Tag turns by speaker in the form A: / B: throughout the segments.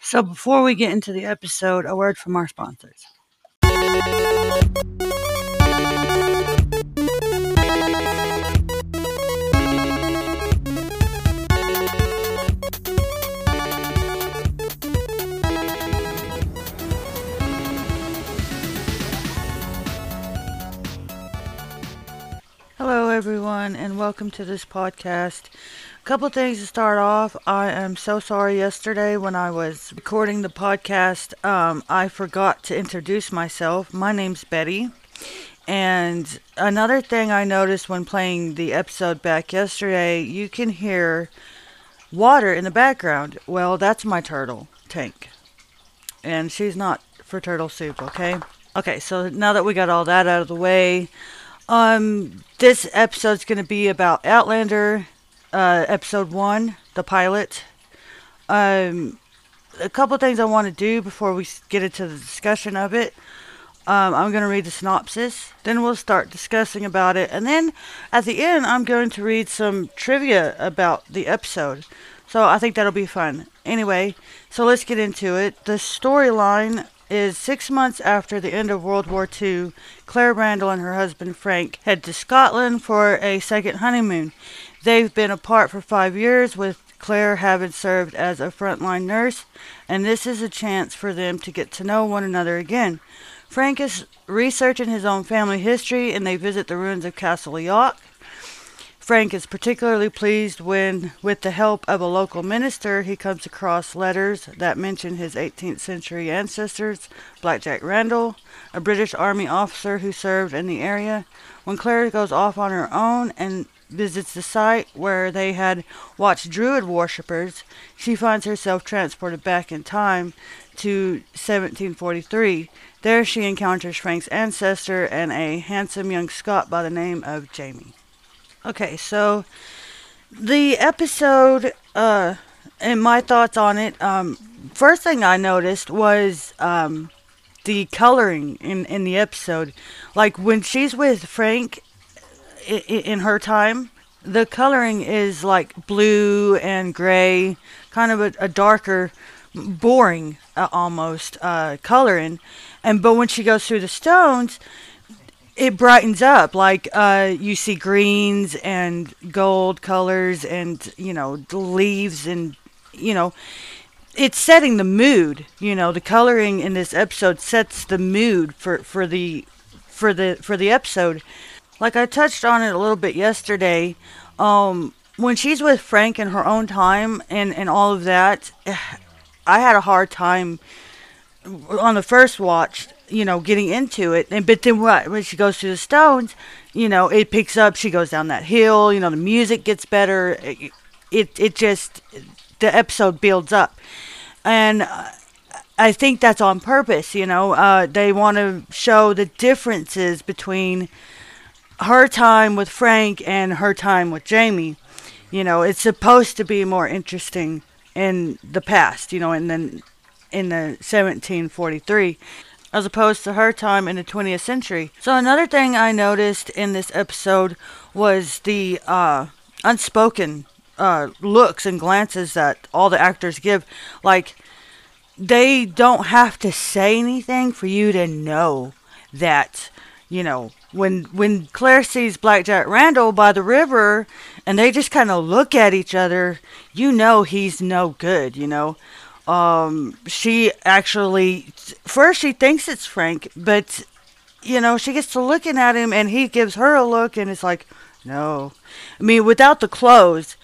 A: So before we get into the episode, a word from our sponsors. Hello everyone and welcome to this podcast. A couple things to start off. I am so sorry yesterday when I was recording the podcast, I forgot to introduce myself. My name's Betty. And another thing I noticed when playing the episode back yesterday, you can hear water in the background. Well, that's my turtle, Tank. And she's not for turtle soup, okay? Okay, so now that we got all that out of the way, this episode's going to be about Outlander, episode 1, the pilot. A couple things I want to do before we get into the discussion of it. I'm going to read the synopsis, then we'll start discussing about it, and then at the end I'm going to read some trivia about the episode. So I think that'll be fun. Anyway, so let's get into it. The storyline is 6 months after the end of World War II, Claire Randall and her husband Frank head to Scotland for a second honeymoon. They've been apart for 5 years, with Claire having served as a frontline nurse, and this is a chance for them to get to know one another again. Frank is researching his own family history, and they visit the ruins of Castle Leoch. Frank is particularly pleased when, with the help of a local minister, he comes across letters that mention his 18th century ancestors, Blackjack Randall, a British Army officer who served in the area. When Claire goes off on her own and visits the site where they had watched Druid worshippers, she finds herself transported back in time to 1743. There she encounters Frank's ancestor and a handsome young Scot by the name of Jamie. Okay, so the episode, and my thoughts on it, first thing I noticed was the coloring in the episode. Like when she's with Frank in her time, the coloring is like blue and gray, kind of a darker, boring almost coloring. But when she goes through the stones, it brightens up, like you see greens and gold colors and, the leaves and, it's setting the mood. The coloring in this episode sets the mood for the episode. Like I touched on it a little bit yesterday, when she's with Frank in her own time and all of that, I had a hard time on the first watch, getting into it. But then when she goes through the stones, it picks up, she goes down that hill, the music gets better. It just, the episode builds up. And I think that's on purpose, they want to show the differences between her time with Frank and her time with Jamie. It's supposed to be more interesting in the past, and then in the 1743, as opposed to her time in the 20th century. So another thing I noticed in this episode was the unspoken looks and glances that all the actors give. Like, they don't have to say anything for you to know that, when Claire sees Blackjack Randall by the river and they just kind of look at each other, he's no good, She actually, first she thinks it's Frank, but, she gets to looking at him and he gives her a look and it's like, no. I mean, without the clothes,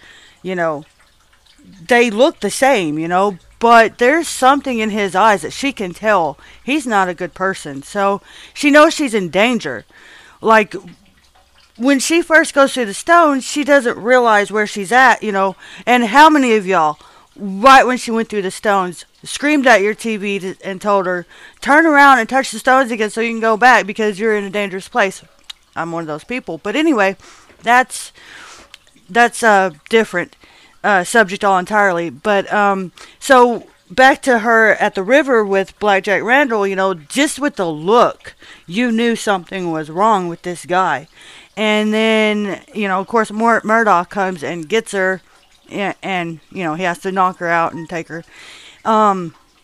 A: they look the same, but there's something in his eyes that she can tell he's not a good person. So she knows she's in danger. Like, when she first goes through the stones, she doesn't realize where she's at, and how many of y'all, right when she went through the stones, screamed at your TV and told her, turn around and touch the stones again so you can go back because you're in a dangerous place? I'm one of those people. But anyway, that's a different subject all entirely. But so back to her at the river with Blackjack Randall, just with the look, you knew something was wrong with this guy. And then, of course, Murdoch comes and gets her. And he has to knock her out and take her.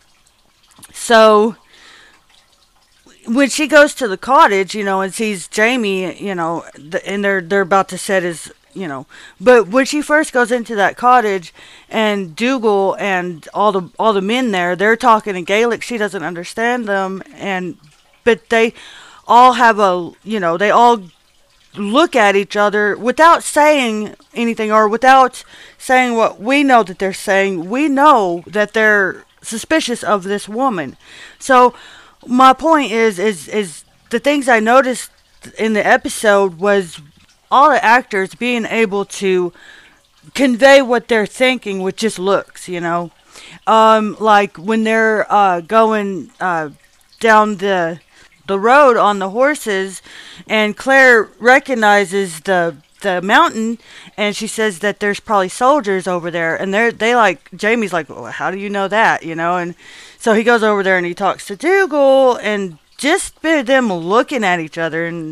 A: So when she goes to the cottage, and sees Jamie, and they're about to set his, but when she first goes into that cottage, and Dougal and all the men there, they're talking in Gaelic. She doesn't understand them, but they all have they all look at each other without saying anything, or without saying what we know that they're saying. We know that they're suspicious of this woman. So my point is the things I noticed in the episode was all the actors being able to convey what they're thinking with just looks. Like when they're going down the road on the horses, and Claire recognizes the mountain, and she says that there's probably soldiers over there, and they like, Jamie's like, well, how do you know that, and so he goes over there and he talks to Dougal, and just them looking at each other, and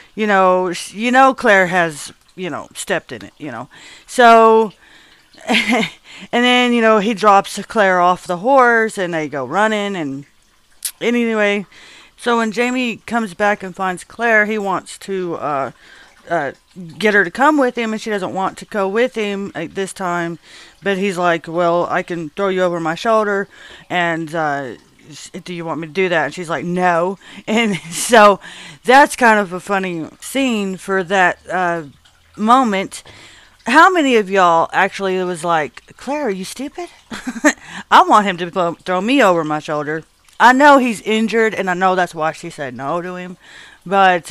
A: Claire has stepped in it, so and then he drops Claire off the horse, and they go running, and anyway, so when Jamie comes back and finds Claire, he wants to get her to come with him, and she doesn't want to go with him at this time. But he's like, well, I can throw you over my shoulder, and do you want me to do that? And she's like, no. And so that's kind of a funny scene for that moment. How many of y'all actually was like, Claire, are you stupid? I want him to throw me over my shoulder. I know he's injured, and I know that's why she said no to him. But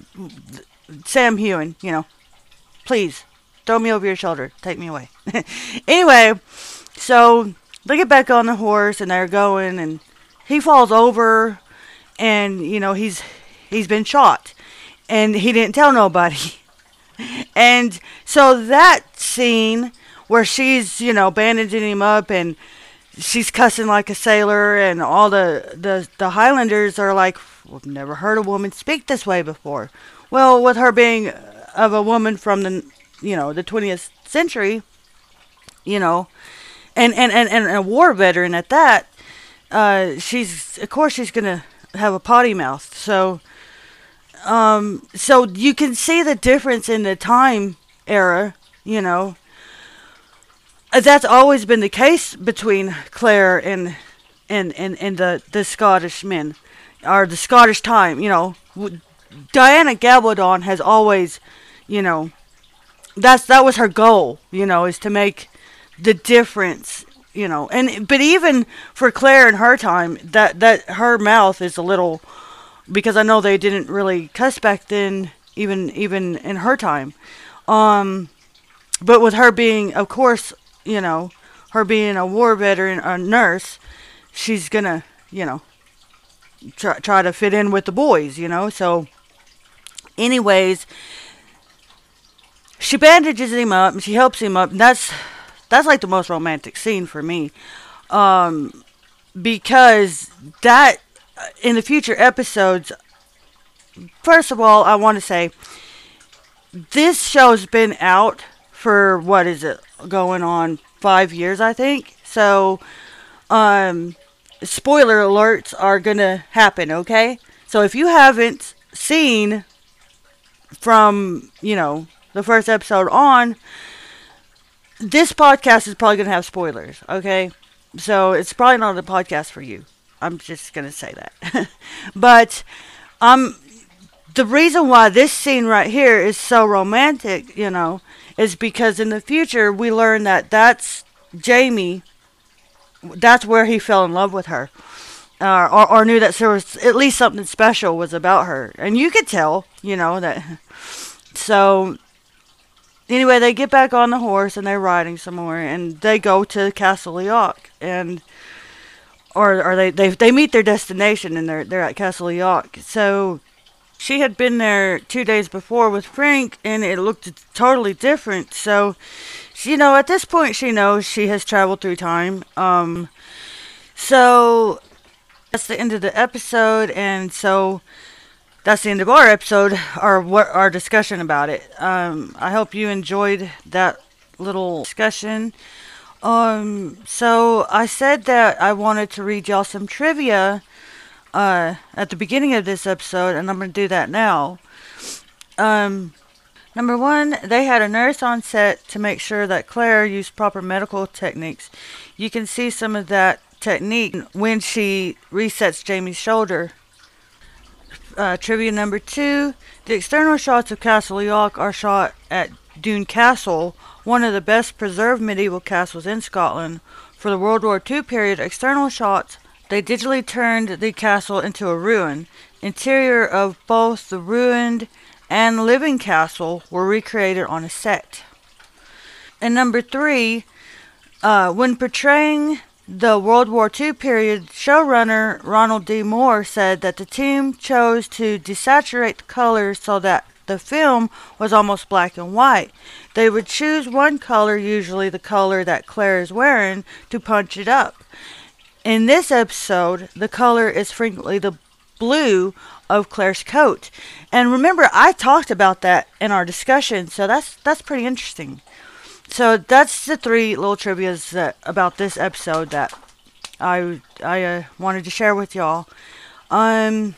A: Sam Heughan, please throw me over your shoulder. Take me away. Anyway, so they get back on the horse, and they're going, and he falls over, and he's been shot, and he didn't tell nobody. And so that scene where she's bandaging him up, and she's cussing like a sailor, and all the Highlanders are like, we've never heard a woman speak this way before. Well, with her being of a woman from the 20th century, and a war veteran at that, she's gonna have a potty mouth. So you can see the difference in the time era, That's always been the case between Claire and the Scottish men, or the Scottish time. Diana Gabaldon has always, that was her goal. Is to make the difference. But even for Claire in her time, that her mouth is a little, because I know they didn't really cuss back then, even in her time. But with her being, of course, her being a war veteran, a nurse, she's gonna, try to fit in with the boys, So, anyways, she bandages him up, and she helps him up, and that's like the most romantic scene for me, because that, in the future episodes, first of all, I want to say, this show's been out for, what is it, going on 5 years, I think. So, spoiler alerts are gonna happen, okay? So if you haven't seen from, the first episode on, this podcast is probably gonna have spoilers, okay? So it's probably not a podcast for you. I'm just gonna say that. But, the reason why this scene right here is so romantic, is because in the future we learn that that's Jamie. That's where he fell in love with her, or knew that there was at least something special was about her, and you could tell, that. So anyway, they get back on the horse, and they're riding some more, and they go to Castle Leoch, and or they meet their destination, and they're at Castle Leoch. So she had been there 2 days before with Frank, and it looked totally different. So, at this point, she knows she has traveled through time. So that's the end of the episode, and so that's the end of our episode, or what our discussion about it. I hope you enjoyed that little discussion. So I said that I wanted to read y'all some trivia at the beginning of this episode, and I'm going to do that now. Um, Number one, they had a nurse on set to make sure that Claire used proper medical techniques. You can see some of that technique when she resets Jamie's shoulder. Trivia number two, the external shots of Castle York are shot at Doune Castle, one of the best preserved medieval castles in Scotland. For the World War II period external shots, they digitally turned the castle into a ruin. Interior of both the ruined and living castle were recreated on a set. And number three, when portraying the World War II period, showrunner Ronald D. Moore said that the team chose to desaturate the colors so that the film was almost black and white. They would choose one color, usually the color that Claire is wearing, to punch it up. In this episode, the color is frequently the blue of Claire's coat. And remember, I talked about that in our discussion, so that's pretty interesting. So that's the three little trivias about this episode that I wanted to share with y'all. Now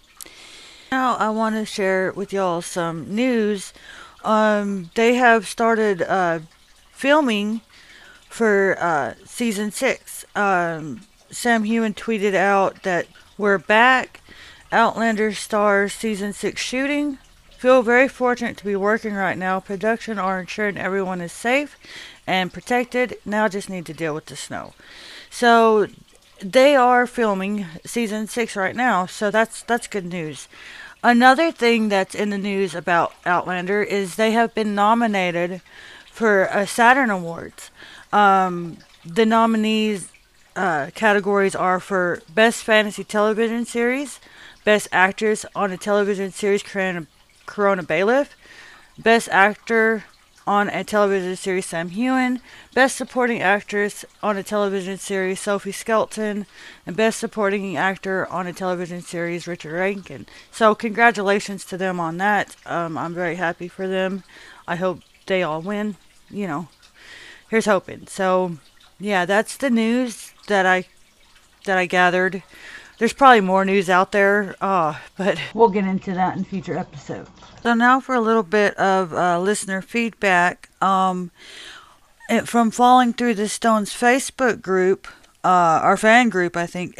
A: I want to share with y'all some news. They have started filming for season 6. Sam Heughan tweeted out that we're back. Outlander stars season 6 shooting. Feel very fortunate to be working right now. Production are ensuring everyone is safe and protected. Now just need to deal with the snow. So they are filming season 6 right now. So that's good news. Another thing that's in the news about Outlander is they have been nominated for a Saturn Awards. The nominees categories are for Best Fantasy Television Series, Best Actress on a Television Series, Corona Bailiff, Best Actor on a Television Series, Sam Heughan, Best Supporting Actress on a Television Series, Sophie Skelton, and Best Supporting Actor on a Television Series, Richard Rankin. So congratulations to them on that. I'm very happy for them. I hope they all win. Here's hoping. So yeah, that's the news that I gathered. There's probably more news out there, but we'll get into that in future episodes. So now for a little bit of listener feedback. From Falling Through the Stones Facebook group, our fan group, I think,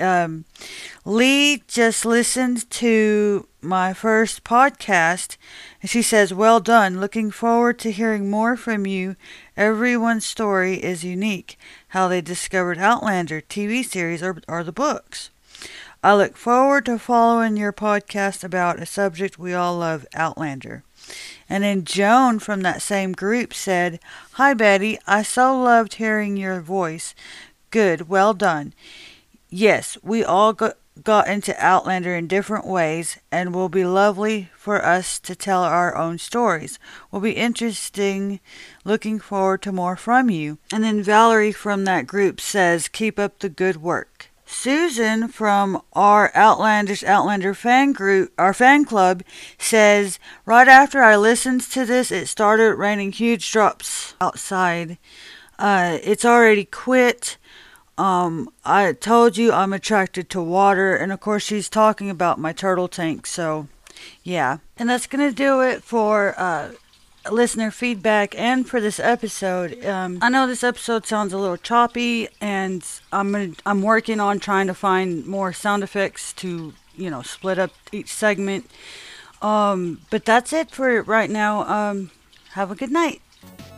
A: Lee just listened to my first podcast, and she says, well done. Looking forward to hearing more from you. Everyone's story is unique. How they discovered Outlander, TV series, or the books. I look forward to following your podcast about a subject we all love, Outlander. And then Joan from that same group said, hi Betty, I so loved hearing your voice. Good, well done. Yes, we all got into Outlander in different ways, and will be lovely for us to tell our own stories. Will be interesting. Looking forward to more from you. And then Valerie from that group says, keep up the good work. Susan from our Outlandish Outlander fan group, our fan club, says, right after I listened to this, it started raining huge drops outside. It's already quit. I told you I'm attracted to water, and of course she's talking about my turtle tank, so yeah. And that's gonna do it for listener feedback and for this episode. I know this episode sounds a little choppy, and I'm working on trying to find more sound effects to split up each segment. But that's it for right now. Have a good night.